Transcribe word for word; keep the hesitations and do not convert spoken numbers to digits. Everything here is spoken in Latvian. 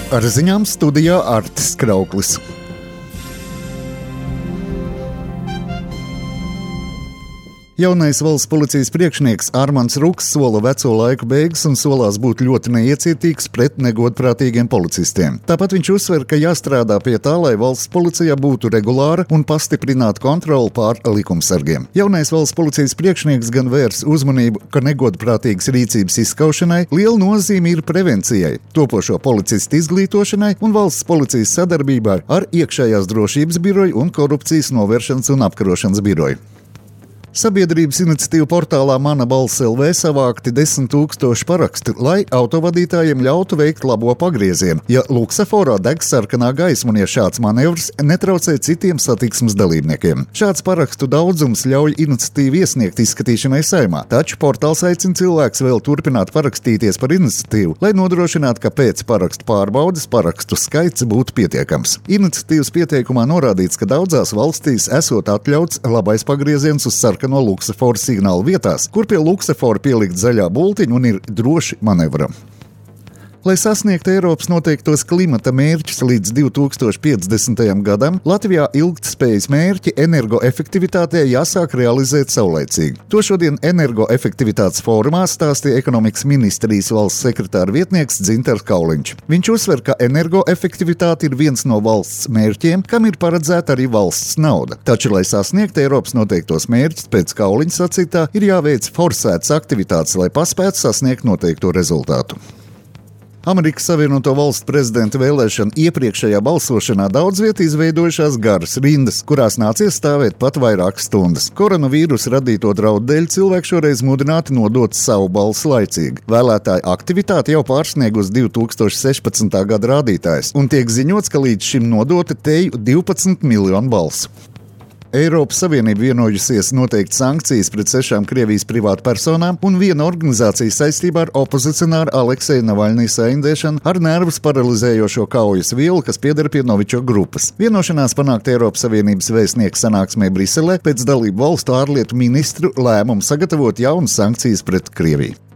Ar ziņām studijā Artis Krauklis. Jaunais valsts policijas priekšnieks Armands Ruks sola veco laiku beigas un solās būt ļoti neiecietīgs pret negodprātīgiem policistiem. Tāpat viņš uzsver, ka jāstrādā pie tā, lai valsts policijā būtu regulāra un pastiprināta kontrole pār likumsargiem. Jaunais valsts policijas priekšnieks gan vērs uzmanību, ka negodprātīgas rīcības izskaušanai liela nozīme ir prevencijai, topošo policistu izglītošanai un valsts policijas sadarbībā ar iekšējās drošības biroju un korupcijas novēršanas un apkarošanas biroju. Sabiedrības iniciatīvu portālā Mana balss L V savākti desmit tūkstoši parakstu, lai autovadītājiem ļautu veikt labo pagriezienu, ja luksaforā deg sarkanā gaisma un ja šāds manevrs netraucē citiem satiksmes dalībniekiem. Šāds parakstu daudzums ļauj iniciatīvu iesniegt izskatīšanai Saeimā, taču portāls aicina cilvēks vēl turpināt parakstīties par iniciatīvu, lai nodrošinātu, ka pēc parakstu pārbaudes parakstu skaits būtu pietiekams. Iniciatīvas pieteikumā norādīts, ka daudzās valstīs esot atļauts labais pagrieziens uz sarkanā no luksaforu signāla vietās, kur pie luksaforu pielikt zaļā bultiņa un ir droši manevram. Lai sasniegtu Eiropas noteiktos klimata mērķus līdz divi tūkstoši piecdesmitajam gadam, Latvijā ilgtspējas mērķi energoefektivitātē jāsāk realizēt saulaicīgi. To šodien energoefektivitātes fórumā stāstīja ekonomikas ministrijas valsts sekretāra vietnieks Dzintars Kauliņš. Viņš uzsver, ka energoefektivitāte ir viens no valsts mērķiem, kam ir paredzēta arī valsts nauda. Taču, lai sasniegtu Eiropas noteiktos mērķus, pēc Kauliņa sacītā, ir jāveic forsētas aktivitātes, lai paspētu sasniegt noteikto rezultātu. Amerikas Savienoto Valstu prezidenta vēlēšana iepriekšējā balsošanā daudz viet izveidojušās garas rindas, kurās nācies stāvēt pat vairākas stundas. Koronavīrusa radīto draudu dēļ cilvēki šoreiz mudināti nodot savu balsi laicīgi. Vēlētāju aktivitāte jau pārsniegus divi tūkstoši sešpadsmitā gada rādītājs, un tiek ziņots, ka līdz šim nodota teju divpadsmit miljonu balsu. Eiropas Savienība vienojusies noteikt sankcijas pret sešām Krievijas privātpersonām un viena organizācija saistībā ar opozicionāru Alekseja Navaļnija saindēšanu ar nervus paralizējošo kaujas vielu, kas pieder pie Novičok grupas. Vienošanās panākt Eiropas Savienības vēstnieku sanāksmē Briselē pēc dalību valstu ārlietu ministru lēmumu sagatavot jaunas sankcijas pret Krieviju.